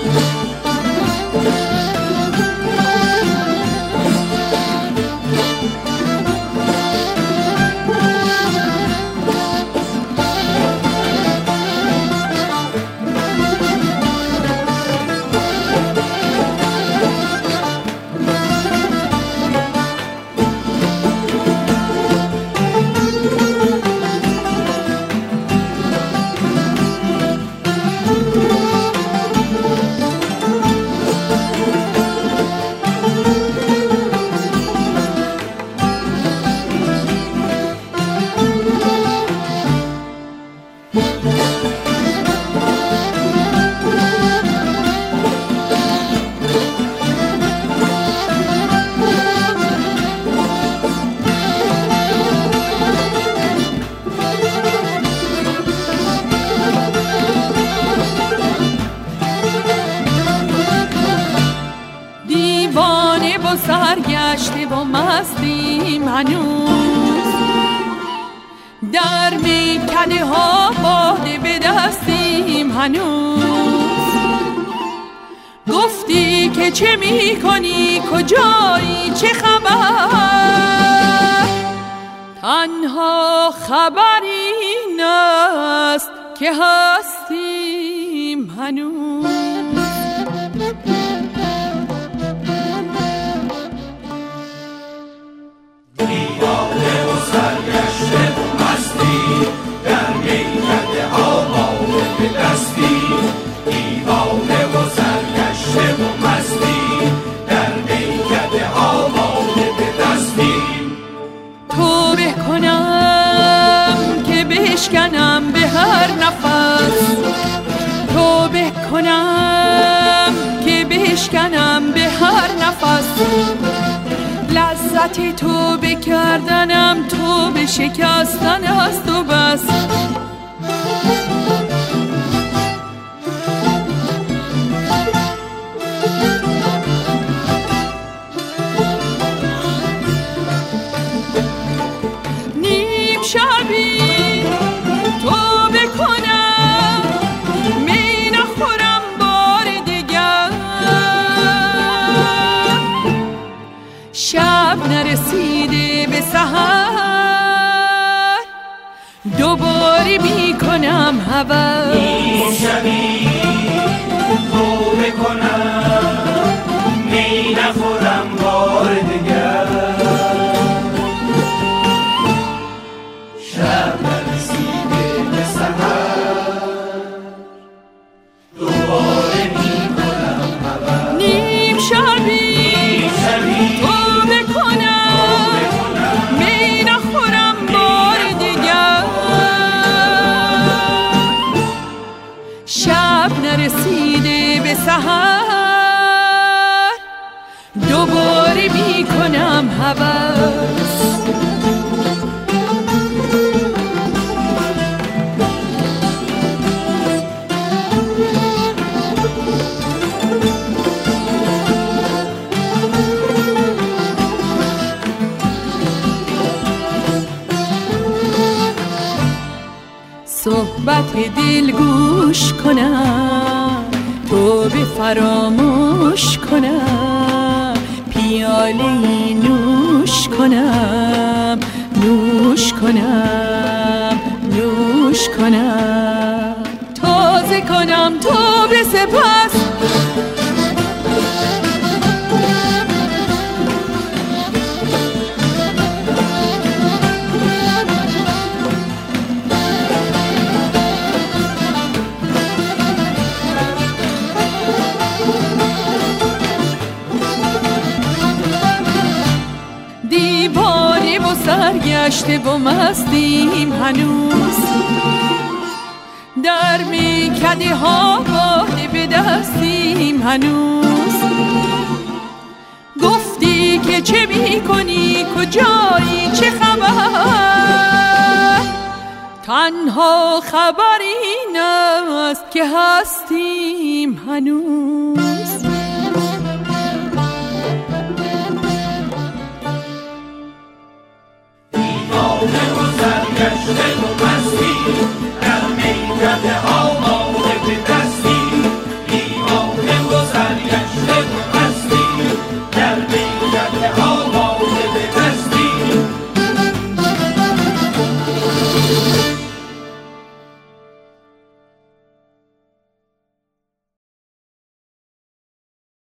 سرگشته و مستیم هنوز، در میکده ها باده به دستیم هنوز. گفتی که چه میکنی، کجایی، چه خبر؟ تنها خبر این است که هستیم هنوز. دیوانه و سرگشته و مستی، در میکده ها باده به دستی. دیوانه و سرگشته و مستی، در میکده ها باده به دستی. توبه کنم که بشکنم به هر نفس، توبه کنم که بشکنم به هر نفس. لذت توبه کردنم توبه شکستن است و بس. نیم شبی توبه کنم، می نخورم بار دیگر. شب نرسیده به سحر، دوباره می کنم هوس. نیم شبی توبه کنم، می نخورم بار دیگر. شب نرسیده به سحر، دوباره می کنم هوس. نیم شبی توبه کنم، می نخورم بار دیگر. شب نرسیده به سحر، دوباره می کنم هوس. صحبت دل گوش کنم، توبه فراموش کنم. پیاله نوش کنم، نوش کنم، نوش کنم. تازه کنم توبه سپس، سرگشته و مستیم هنوز، در میکده ها باده به دستیم هنوز. گفتی که چه میکنی، کجایی، چه خبر؟ تنها خبر این است که هستیم هنوز.